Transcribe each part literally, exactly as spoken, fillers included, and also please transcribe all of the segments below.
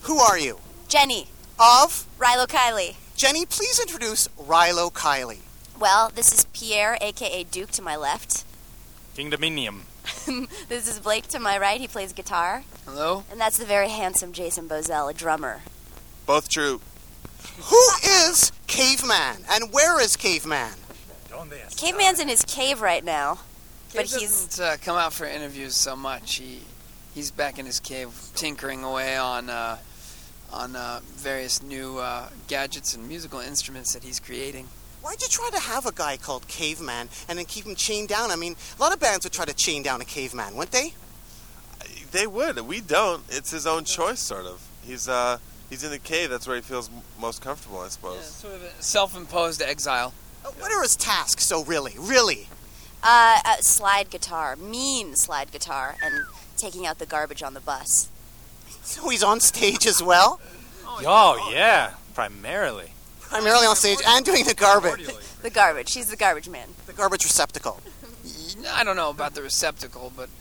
Who are you? Jenny. Of? Rilo Kiley. Jenny, please introduce Rilo Kiley. Well, this is Pierre, a k a. Duke, to my left. King Dominium. This is Blake to my right. He plays guitar. Hello? And that's the very handsome Jason Bozell, a drummer. Both true. Who is Caveman, and where is Caveman? Caveman's in his cave right now. But Cave he's... doesn't uh, come out for interviews so much. He He's back in his cave tinkering away on uh, on uh, various new uh, gadgets and musical instruments that he's creating. Why'd you try to have a guy called Caveman and then keep him chained down? I mean, a lot of bands would try to chain down a caveman, wouldn't they? They would. We don't. It's his own choice, sort of. He's uh he's in the cave. That's where he feels m- most comfortable, I suppose. Yeah, sort of a self-imposed exile. Uh, What are his tasks, so really? Really? Uh, uh, slide guitar. Mean slide guitar. And taking out the garbage on the bus. So he's on stage as well? Oh, yeah. Primarily. Primarily on stage and doing the garbage. The garbage. He's the garbage man. The garbage receptacle. I don't know about the receptacle, but...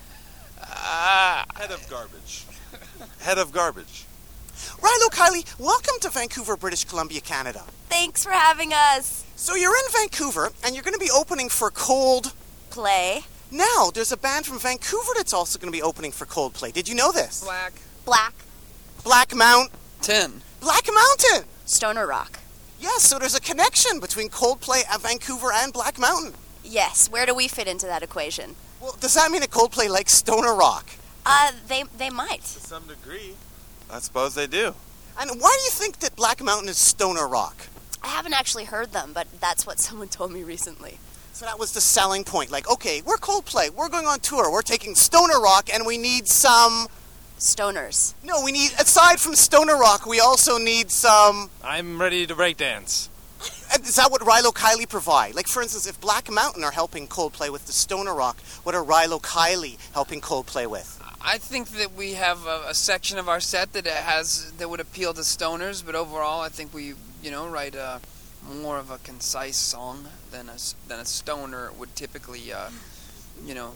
Uh, Head of garbage. Head of garbage. Rilo Kiley, welcome to Vancouver, British Columbia, Canada. Thanks for having us. So you're in Vancouver, and you're going to be opening for Cold... Play. Now, there's a band from Vancouver that's also going to be opening for Coldplay. Did you know this? Black. Black. Black Mount... Tin. Black Mountain! Stoner rock. Yes, so there's a connection between Coldplay at Vancouver and Black Mountain. Yes. Where do we fit into that equation? Well, does that mean that Coldplay likes stoner rock? Uh, they they might. To some degree. I suppose they do. And why do you think that Black Mountain is stoner rock? I haven't actually heard them, but that's what someone told me recently. So that was the selling point. Like, okay, we're Coldplay, we're going on tour, we're taking stoner rock, and we need some... Stoners. No, we need, aside from stoner rock, we also need some... I'm ready to breakdance. Is that what Rilo Kiley provide? Like, for instance, if Black Mountain are helping Coldplay with the stoner rock, what are Rilo Kiley helping Coldplay with? I think that we have a, a section of our set that has that would appeal to stoners, but overall, I think we, you know, write a more of a concise song than a than a stoner would typically, uh, you know,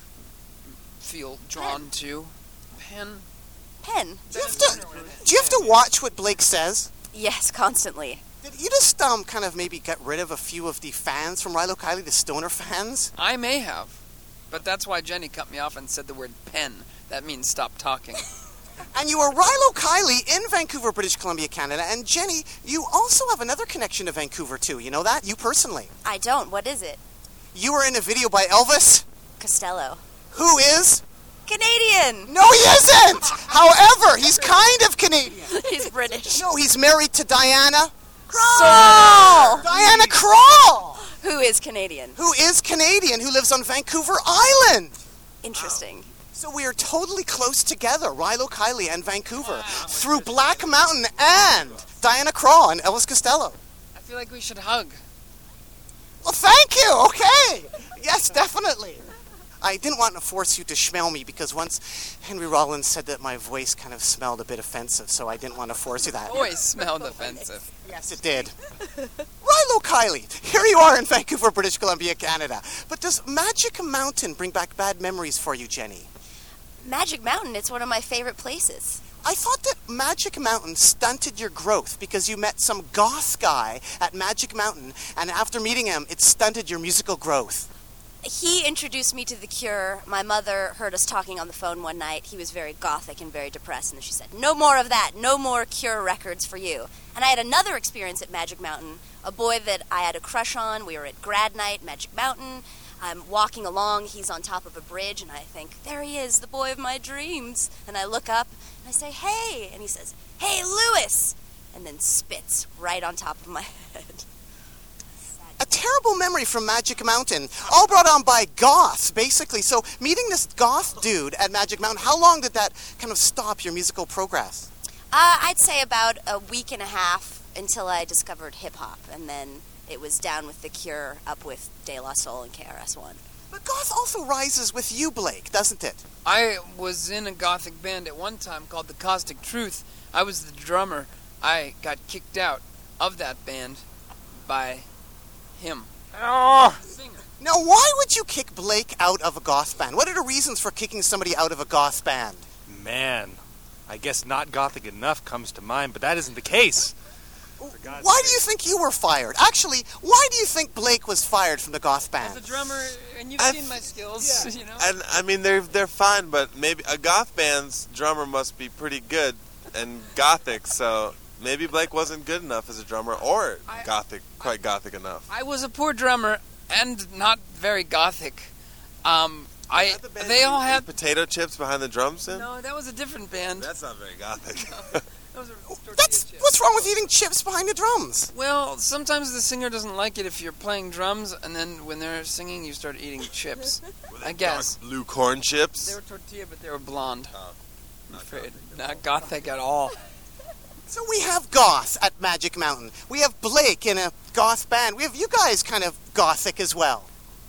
feel drawn Pen. to. Pen. Pen. Do you have to, do you have to watch what Blake says? Yes, constantly. Did you just um kind of maybe get rid of a few of the fans from Rilo Kiley, the stoner fans? I may have, but that's why Jenny cut me off and said the word pen. That means stop talking. And you are Rilo Kiley in Vancouver, British Columbia, Canada. And Jenny, you also have another connection to Vancouver, too. You know that? You personally. I don't. What is it? You were in a video by Elvis, Costello. who is... Canadian. No, he isn't! However, he's kind of Canadian. He's British. No, he's married to Diana... Crawl. Diana Krall! Who is Canadian? Who is Canadian, who lives on Vancouver Island. Interesting. So we are totally close together, Rilo Kiley and Vancouver, through Black Mountain and Diana Krall and Elvis Costello. I feel like we should hug. Well, thank you. Okay. Yes, definitely. I didn't want to force you to smell me because once Henry Rollins said that my voice kind of smelled a bit offensive, so I didn't want to force you that. Always smelled offensive. Yes, it did. Rilo Kiley, here you are in Vancouver, British Columbia, Canada. But does Magic Mountain bring back bad memories for you, Jenny? Magic Mountain, it's one of my favorite places. I thought that Magic Mountain stunted your growth because you met some goth guy at Magic Mountain, and after meeting him, it stunted your musical growth. He introduced me to The Cure. My mother heard us talking on the phone one night. He was very gothic and very depressed, and she said, no more of that, no more Cure records for you. And I had another experience at Magic Mountain, a boy that I had a crush on. We were at grad night, Magic Mountain. I'm walking along, he's on top of a bridge, and I think, there he is, the boy of my dreams. And I look up, and I say, hey, and he says, hey, Lewis, and then spits right on top of my head. A terrible memory from Magic Mountain, all brought on by goths, basically. So meeting this goth dude at Magic Mountain, how long did that kind of stop your musical progress? Uh, I'd say about a week and a half until I discovered hip-hop, and then it was down with The Cure, up with De La Soul and K R S One. But goth also rises with you, Blake, doesn't it? I was in a gothic band at one time called The Caustic Truth. I was the drummer. I got kicked out of that band by him. Oh! Singer. Now, why would you kick Blake out of a goth band? What are the reasons for kicking somebody out of a goth band? Man, I guess not gothic enough comes to mind, but that isn't the case. Why do you think you were fired? Actually, why do you think Blake was fired from the goth band? As a drummer, and you've I seen th- my skills, you know. And I mean, they're they're fine, but maybe a goth band's drummer must be pretty good and gothic. So maybe Blake wasn't good enough as a drummer, or I- gothic, quite gothic enough. I was a poor drummer and not very gothic. Um, I Is that the band they who all ate had potato chips behind the drums. In? no. That was a different band. That's not very gothic. That was a tortilla That's chip. what's wrong with eating chips behind the drums? Well, sometimes the singer doesn't like it if you're playing drums, and then when they're singing, you start eating chips. I guess. Dark blue corn chips. They were tortilla, but they were blonde. Oh, I'm not afraid. gothic. Not gothic at all. So we have goth at Magic Mountain. We have Blake in a goth band. We have you guys kind of gothic as well.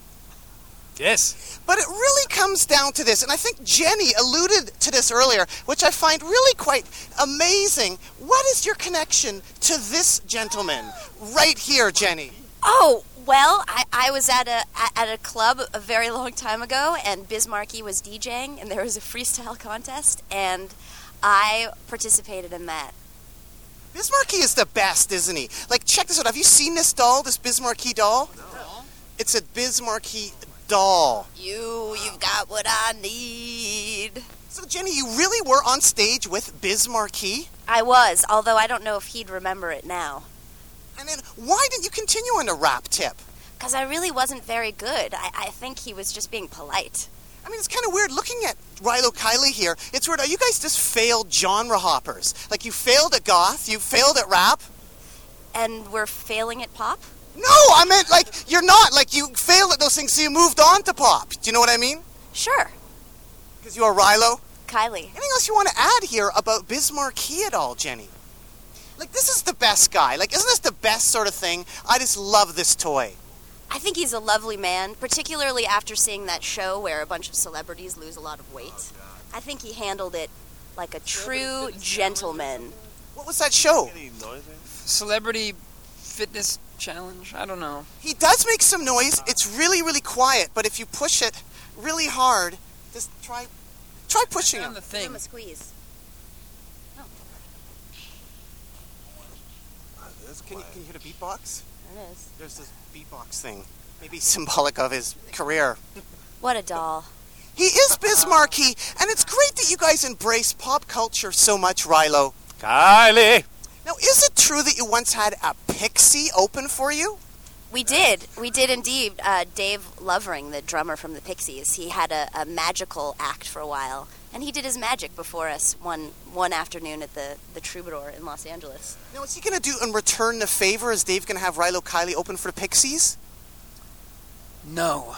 Yes. But it really comes down to this, and I think Jenny alluded to this earlier, which I find really quite amazing. What is your connection to this gentleman right here, Jenny? Oh, well, I, I was at a at a club a very long time ago, and Biz Markie was DJing, and there was a freestyle contest, and I participated in that. Biz Markie is the best, isn't he? Like, check this out. Have you seen this doll, this Biz Markie doll? No. It's a Biz Markie doll. You, you've got what I need. So, Jenny, you really were on stage with Biz Markie? I was, although I don't know if he'd remember it now. And then, why didn't you continue on the rap tip? Because I really wasn't very good. I, I think he was just being polite. I mean, it's kind of weird looking at Rilo Kiley here. It's weird. Are you guys just failed genre hoppers? Like, you failed at goth, you failed at rap? And we're failing at pop? No, I meant, like, you're not. Like, you failed at those things, so you moved on to pop. Do you know what I mean? Sure. Because you are Rilo. Kylie. Anything else you want to add here about Biz Markie at all, Jenny? Like, this is the best guy. Like, isn't this the best sort of thing? I just love this toy. I think he's a lovely man, particularly after seeing that show where a bunch of celebrities lose a lot of weight. I think he handled it like a true gentleman. What was that show? Any noise? Celebrity fitness challenge? I don't know. He does make some noise. It's really, really quiet, but if you push it really hard, just try try pushing On him. the Give thing. him a squeeze. Can you, can you hit a beatbox? There it is. There's this beatbox thing. Maybe symbolic of his career. What a doll. He is Biz Markie, and it's great that you guys embrace pop culture so much, Rilo. Kylie! Now, is it true that you once had a Pixie open for you? We did. We did indeed. Uh, Dave Lovering, the drummer from the Pixies, he had a, a magical act for a while. And he did his magic before us one one afternoon at the, the Troubadour in Los Angeles. Now, what's he going to do in return the favor? Is Dave going to have Rilo Kiley open for the Pixies? No.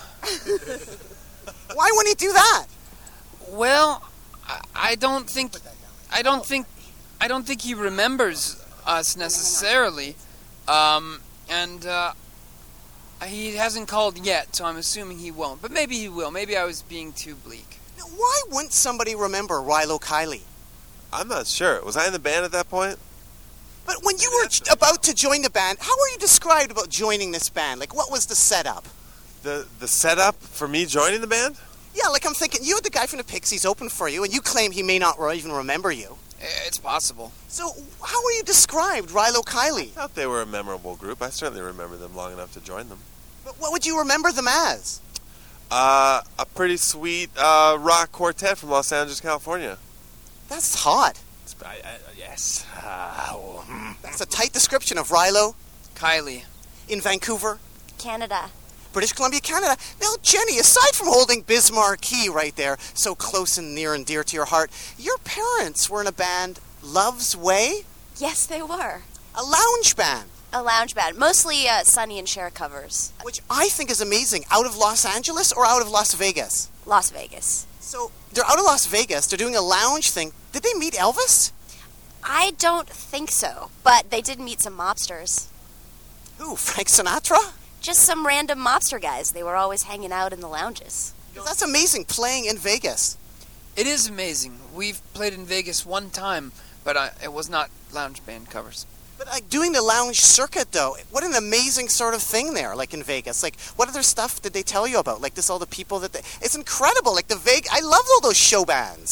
Why wouldn't he do that? Well, I, I don't think. I don't think. I don't think he remembers us necessarily, um, and uh, he hasn't called yet, so I'm assuming he won't. But maybe he will. Maybe I was being too bleak. Now, why wouldn't somebody remember Rilo Kiley? I'm not sure. Was I in the band at that point? But when you were j- about to join the band, how were you described about joining this band? Like, what was the setup? The the setup for me joining the band? Yeah, like I'm thinking, you had the guy from the Pixies open for you, and you claim he may not re- even remember you. Eh, It's possible. So, how were you described, Rilo Kiley? I thought they were a memorable group. I certainly remember them long enough to join them. But what would you remember them as? Uh, a pretty sweet uh, rock quartet from Los Angeles, California. That's hot. I, I, yes. Ah, oh, hmm. That's a tight description of Rilo Kylie. in Vancouver, Canada. British Columbia, Canada. Now, Jenny, aside from holding Biz Markie right there, so close and near and dear to your heart, your parents were in a band, Love's Way, Yes, they were. a lounge band, A lounge band. Mostly uh, Sonny and Cher covers. which I think is amazing. Out of Los Angeles or out of Las Vegas? Las Vegas. So, they're out of Las Vegas, they're doing a lounge thing. Did they meet Elvis? I don't think so, but they did meet some mobsters. Who, Frank Sinatra? Just some random mobster guys. They were always hanging out in the lounges. 'Cause that's amazing, playing in Vegas. It is amazing. We've played in Vegas one time, but I, it was not lounge band covers. But like doing the lounge circuit, though, what an amazing sort of thing there, like in Vegas. Like, what other stuff did they tell you about? Like, this, all the people that they... It's incredible. Like, the Vegas... I love all those show bands.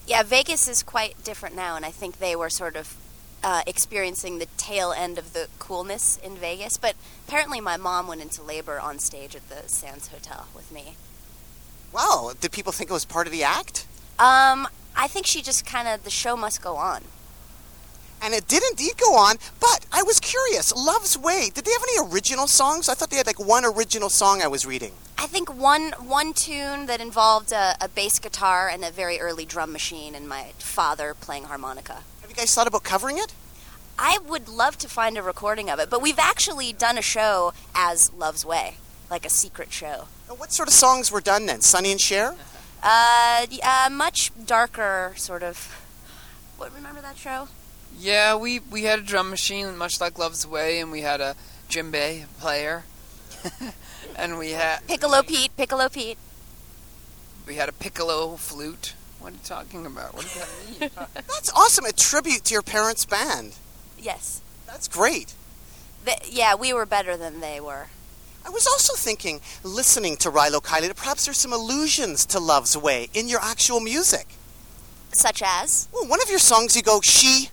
Yeah, Vegas is quite different now, and I think they were sort of uh, experiencing the tail end of the coolness in Vegas. But apparently my mom went into labor on stage at the Sands Hotel with me. Wow, did people think it was part of the act? Um, I think she just kind of, the show must go on. And it did indeed go on, but I was curious. Love's Way, did they have any original songs? I thought they had like one original song I was reading. I think one one tune that involved a, a bass guitar and a very early drum machine and my father playing harmonica. Have you guys thought about covering it? I would love to find a recording of it, but we've actually done a show as Love's Way, like a secret show. And what sort of songs were done then? Sonny and Cher? Uh, uh much darker sort of. What, remember that show? Yeah, we, we had a drum machine, much like Love's Way, and we had a djembe player. And we had... Piccolo Pete, Piccolo Pete. We had a piccolo flute. What are you talking about? What does that mean? That's awesome. A tribute to your parents' band. Yes. That's great. The, yeah, we were better than they were. I was also thinking, listening to Rilo Kiley, that perhaps there's some allusions to Love's Way in your actual music. Such as? Well, one of your songs you go, she...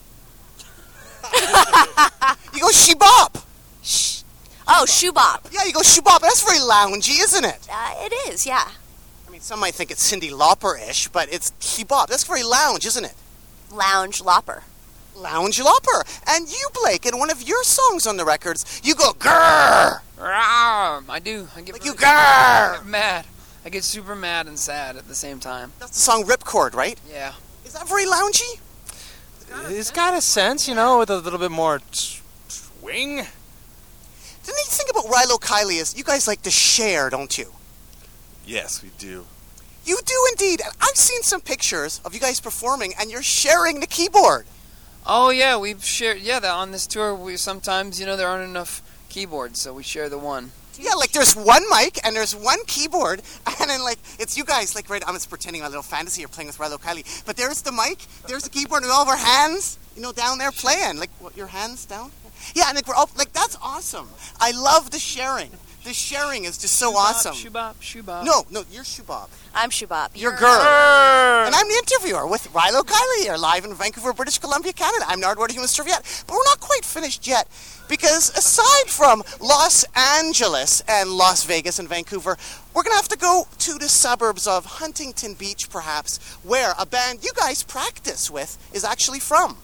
you go, she bop. Shh. Oh, shoe bop. Yeah, you go, she bop. That's very loungy, isn't it? Uh, it is, yeah. I mean, some might think it's Cyndi Lauper-ish, but it's she bop. That's very lounge, isn't it? Lounge lopper. Lounge Lauper. And you, Blake, in one of your songs on the records, you go, grrr. Rawr, I do. I get Like really- you grrr. I get mad. I get super mad and sad at the same time. That's the song Ripcord, right? Yeah. Is that very loungy? It's got a sense, you know, with a little bit more s- swing. The neat thing about Rilo Kiley is you guys like to share, don't you? Yes, we do. You do indeed. And I've seen some pictures of you guys performing, and you're sharing the keyboard. Oh, yeah, we've shared... Yeah, that on this tour, we sometimes, you know, there aren't enough keyboards, so we share the one. Yeah, like there's one mic and there's one keyboard, and then like it's you guys like right. I'm just pretending my little fantasy you're playing with Rilo Kiley, but there's the mic, there's the keyboard, and all of our hands, you know, down there playing. Like what, your hands down? Yeah, and like we're all like that's awesome. I love the sharing. The sharing is just so awesome. Shoebop, shoebop. No, no, you're Shubop. I'm Shubop. You're Grr. And I'm the interviewer with Rilo Kiley here, live in Vancouver, British Columbia, Canada. I'm Nardwuar, Human Serviette. But we're not quite finished yet, because aside from Los Angeles and Las Vegas and Vancouver, we're going to have to go to the suburbs of Huntington Beach, perhaps, where a band you guys practice with is actually from.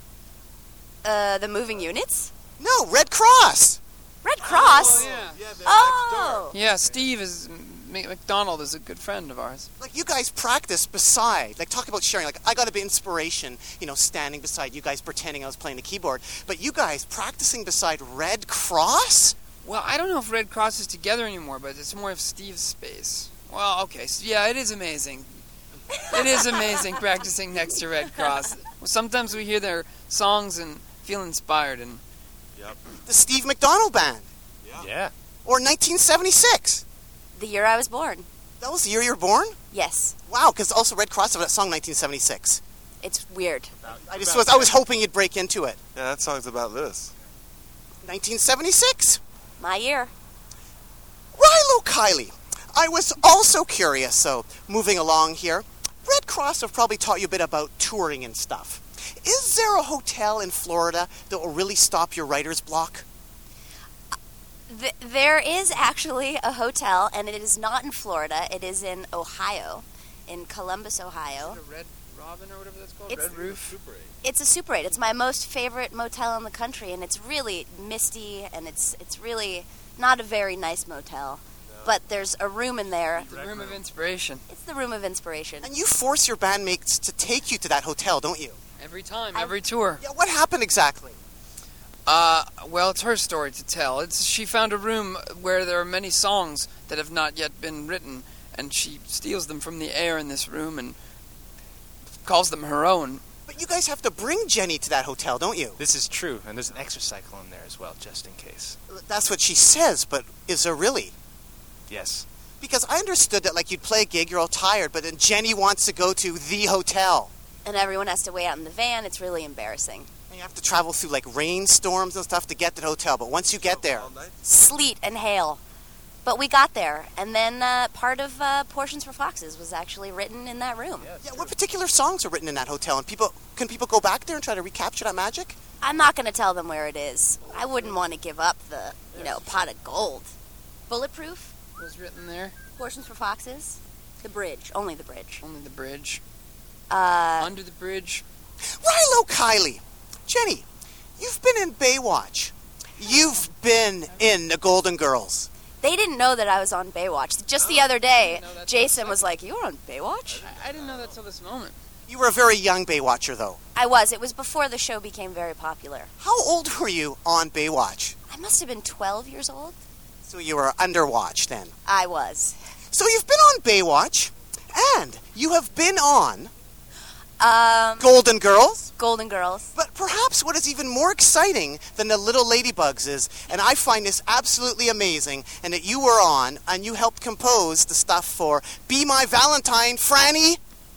Uh, the Moving Units? No, Red Cross. Red Cross? Oh, yeah. Oh! Yeah, Steve is... M- McDonald is a good friend of ours. Like, you guys practice beside, like, talk about sharing. Like, I got a bit of inspiration, you know, standing beside you guys pretending I was playing the keyboard. But you guys practicing beside Red Cross? Well, I don't know if Red Cross is together anymore, but it's more of Steve's space. Well, okay, so yeah, it is amazing. It is amazing practicing next to Red Cross. Sometimes we hear their songs and feel inspired. And Yep. The Steve McDonald Band. Yeah. Or nineteen seventy-six. The year I was born. That was the year you were born? Yes. Wow, because also Red Cross have that song nineteen seventy-six. It's weird. I just was I was hoping you'd break into it. Yeah, that song's about Lewis. nineteen seventy-six. My year. Rilo Kiley. I was also curious, so moving along here. Red Cross have probably taught you a bit about touring and stuff. Is there a hotel in Florida that will really stop your writer's block? Th- there is actually a hotel, and it is not in Florida. It is in Ohio, in Columbus, Ohio. the Red Robin or whatever that's called? It's- Red Roof? It's a Super eight. It's my most favorite motel in the country, and it's really misty, and it's it's really not a very nice motel. But there's a room in there. The Room of Inspiration. It's the room of inspiration. And you force your bandmates to take you to that hotel, don't you? Every time, I- every tour. Yeah, what happened exactly? Uh, well, it's her story to tell. It's she found a room where there are many songs that have not yet been written, and she steals them from the air in this room and calls them her own. But you guys have to bring Jenny to that hotel, don't you? This is true, and there's an exercycle in there as well, just in case. That's what she says, but is there really? Yes. Because I understood that, like, you'd play a gig, you're all tired, but then Jenny wants to go to the hotel. And everyone has to wait out in the van. It's really embarrassing. And you have to travel through, like, rainstorms and stuff to get to the hotel. But once you get there, All night? Sleet and hail. But we got there, and then uh, part of uh, Portions for Foxes was actually written in that room. Yeah, what particular songs are written in that hotel? And people can people go back there and try to recapture that magic? I'm not going to tell them where it is. I wouldn't want to give up the, you know, pot of gold. Bulletproof, Was written there. Portions for Foxes, the bridge, only the bridge. Only the bridge. Uh, Under the bridge. Rilo Kiley, Jenny, you've been in Baywatch. You've been in the Golden Girls. they didn't know that I was on Baywatch. Just the other day, Jason was like, "You were on Baywatch?" I, I didn't know that till this moment. You were a very young Baywatcher, though. I was. It was before the show became very popular. How old were you on Baywatch? I must have been twelve years old. So you were underwatch then. I was. So you've been on Baywatch, and you have been on Um, Golden Girls. Golden Girls. But perhaps what is even more exciting than the Little Ladybugs is, and I find this absolutely amazing, and that you were on, and you helped compose the stuff for Be My Valentine, Franny,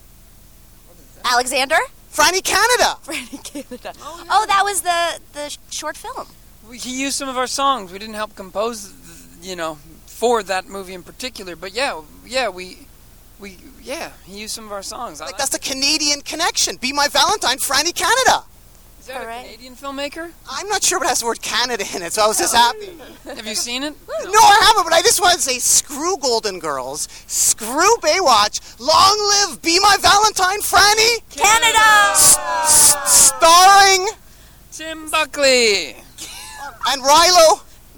Alexander? Franny Canada. Franny Canada. Oh, that was the, the sh- short film. We, he used some of our songs. We didn't help compose, you know, for that movie in particular. But yeah, yeah, we, we, yeah, he used some of our songs. I Like, like that's the Canadian connection. Be My Valentine, Franny Canada. Is that All a right. Canadian filmmaker? I'm not sure what has the word Canada in it, so I was just happy. Have you seen it? No, I haven't, but I just want to say screw Golden Girls, screw Baywatch, long live Be My Valentine, Franny, Canada! s- starring Tim Buckley, and Rilo.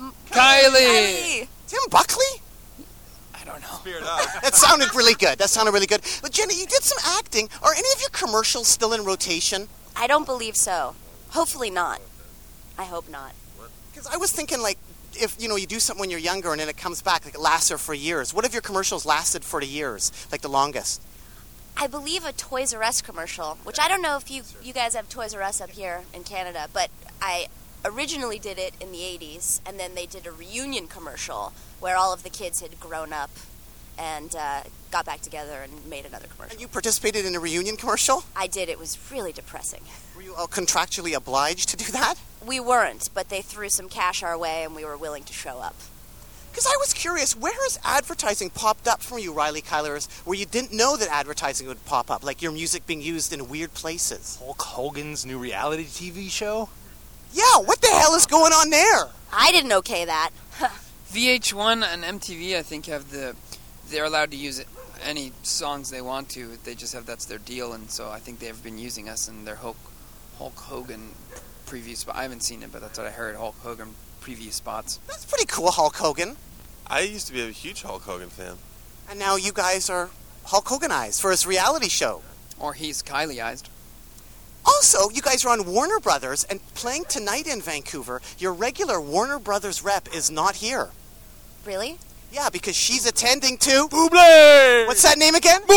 Kylie. Tim Buckley? I don't know. Spirit up. That sounded really good. That sounded really good. But Jenny, you did some acting. Are any of your commercials still in rotation? I don't believe so. Hopefully not. I hope not. Because I was thinking, like, if, you know, you do something when you're younger and then it comes back, like it lasts there for years. What if your commercials lasted for the years, like the longest? I believe a Toys R Us commercial, which I don't know if you you guys have Toys R Us up here in Canada, but I originally did it in the eighties, and then they did a reunion commercial where all of the kids had grown up and uh, got back together and made another commercial. And you participated in a reunion commercial? I did. It was really depressing. Were you uh, contractually obliged to do that? We weren't, but they threw some cash our way, and we were willing to show up. Because I was curious, where has advertising popped up from you, Riley Kyler, where you didn't know that advertising would pop up, like your music being used in weird places? Hulk Hogan's new reality T V show? Yeah, what the hell is going on there? I didn't okay that. V H one and M T V, I think, have the. They're allowed to use it, any songs they want to. They just have that's their deal, and so I think they've been using us in their Hulk, Hulk Hogan preview spot. I haven't seen it, but that's what I heard. Hulk Hogan preview spots. That's pretty cool, Hulk Hogan. I used to be a huge Hulk Hogan fan. And now you guys are Hulk Hoganized for his reality show. Or he's Kylieized. Also, you guys are on Warner Brothers, and playing tonight in Vancouver, your regular Warner Brothers rep is not here. Really? Yeah, because she's attending to... Buble! What's that name again?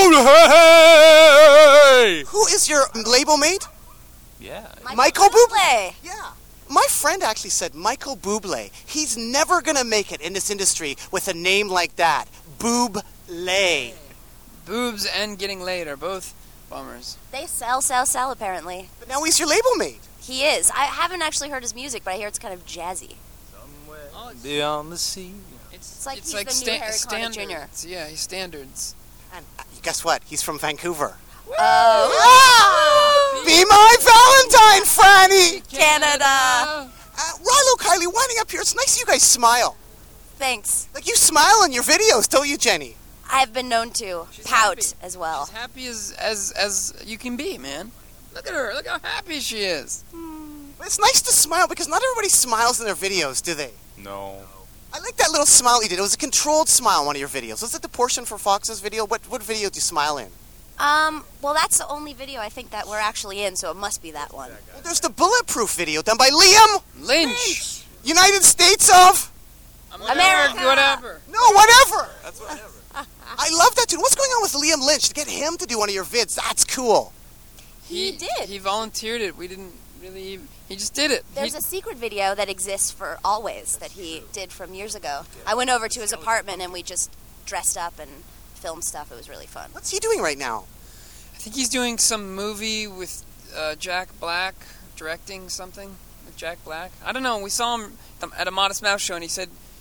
Buble! Who is your label mate? Yeah. Michael Bublé. Bublé. Yeah. My friend actually said Michael Bublé. He's never going to make it in this industry with a name like that. Bublé. Boobs and getting laid are both bummers. They sell, sell, sell, apparently. But now he's your label mate. He is. I haven't actually heard his music, but I hear it's kind of jazzy. Oh, Beyond the sea. It's, It's like it's he's like the new sta- Harry Connick Junior standards. Yeah, he's standards. And uh, guess what? He's from Vancouver. Oh. Ah! Be my Valentine, Franny! Canada. Uh, Rilo, Kylie, winding up here, it's nice you guys smile. Thanks. Like, you smile in your videos, don't you, Jenny? I've been known to She's pout happy. as well. She's happy as, as as you can be, man. Look at her. Look how happy she is. But it's nice to smile because not everybody smiles in their videos, do they? No. I like that little smile you did. It was a controlled smile in one of your videos. Was it the Portion for Foxes video? What what video did you smile in? Um, well, that's the only video I think that we're actually in, so it must be that one. Well, there's the Bulletproof video done by Liam, Lynch. United States of... America. Whatever. No, whatever. That's whatever. I love that dude. What's going on with Liam Lynch to get him to do one of your vids? That's cool. He did. He volunteered it. We didn't really. He just did it. There's He- a secret video that exists for Always that he did from years ago. I went over to his apartment and we just dressed up and filmed stuff. It was really fun. What's he doing right now? I think he's doing some movie with uh, Jack Black, directing something with Jack Black. I don't know. We saw him at a Modest Mouse show, and he said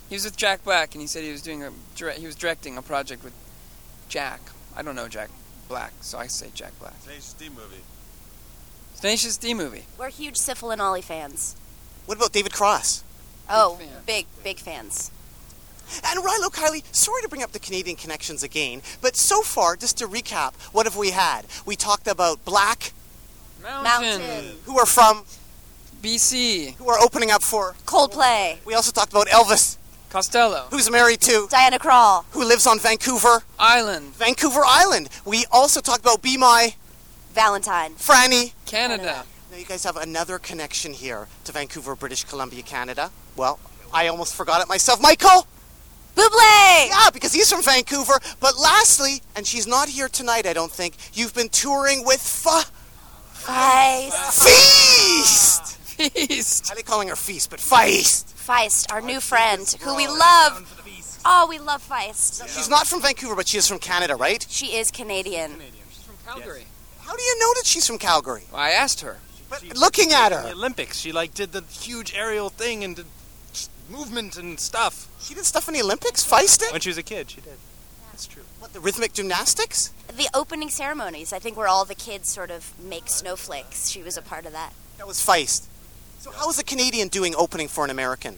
He was with Jack Black, and he said he was doing a dire- he was directing a project with Jack. I don't know Jack Black, so I say Jack Black. Tenacious D movie. Tenacious D movie. We're huge Syphil and Ollie fans. What about David Cross? Oh, fan. big, big fans. And Rilo Kiley, sorry to bring up the Canadian connections again, but so far, just to recap, what have we had? We talked about Black, Mountain. Mountain. who are from, B C. who are opening up for. Coldplay. We also talked about Elvis, Costello. who's married to, Diana Krall. who lives on Vancouver, Island. Vancouver Island. We also talked about Be My, Valentine. Franny. Canada. Now you guys have another connection here to Vancouver, British Columbia, Canada. Well, I almost forgot it myself. Michael! Bublé! Yeah, because he's from Vancouver. But lastly, and she's not here tonight, I don't think, you've been touring with Fa... Feist. Feast! Feast. I like calling her Feast, but Feist. Feist, our new friend, who we love. Oh, we love Feist. She's not from Vancouver, but she is from Canada, right? She is Canadian. She's from Calgary. How do you know that she's from Calgary? Well, I asked her. But looking at The her, Olympics. She like did the huge aerial thing and did movement and stuff. she did stuff in the Olympics? Feist did? When she was a kid, she did. That's true. What, the rhythmic gymnastics? The opening ceremonies, I think, where all the kids sort of make snowflakes. She was a part of that. That was Feist. So how is a Canadian doing opening for an American?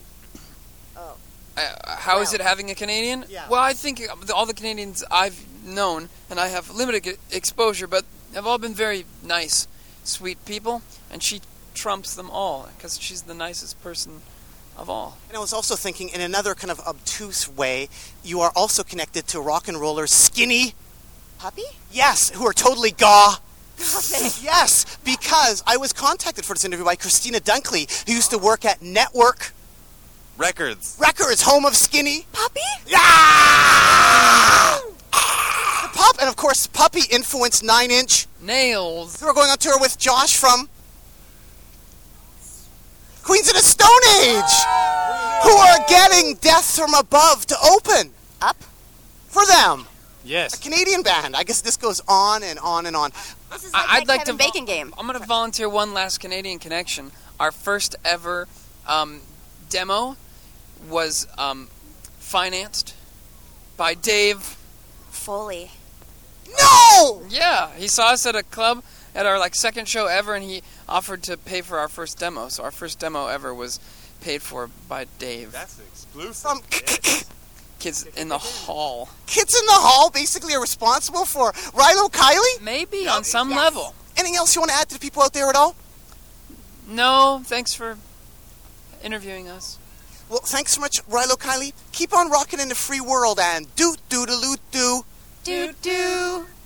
Uh, how is Well. it having a Canadian? Yeah. Well, I think all the Canadians I've known, and I have limited e- exposure, but have all been very nice, sweet people, and she trumps them all because she's the nicest person of all. And I was also thinking, in another kind of obtuse way, you are also connected to rock and rollers Skinny. Puppy? Yes, who are totally gaw. Yes, because I was contacted for this interview by Christina Dunkley, who used to work at Network Records. Records, home of Skinny. Puppy? Yeah! The Pup, and of course, Puppy influenced Nine Inch, Nails. who are going on tour with Josh from Queens of the Stone Age, who are getting Death from Above to open Up? for them. Yes. A Canadian band. I guess this goes on and on and on. This is I- like I'd the like Kevin to Bacon game. I'm going to volunteer one last Canadian connection. Our first ever um, demo was um, financed by Dave. Foley. No! Yeah, he saw us at a club at our like second show ever, and he offered to pay for our first demo. So our first demo ever was paid for by Dave. That's exclusive. From Kids in the hall. Kids in the Hall basically are responsible for Rilo Kiley? Maybe on some Yes. level. Anything else you want to add to the people out there at all? No, thanks for interviewing us. Well, thanks so much, Rilo Kiley. Keep on rocking in the free world and doot doodaloo doo. Doo doo.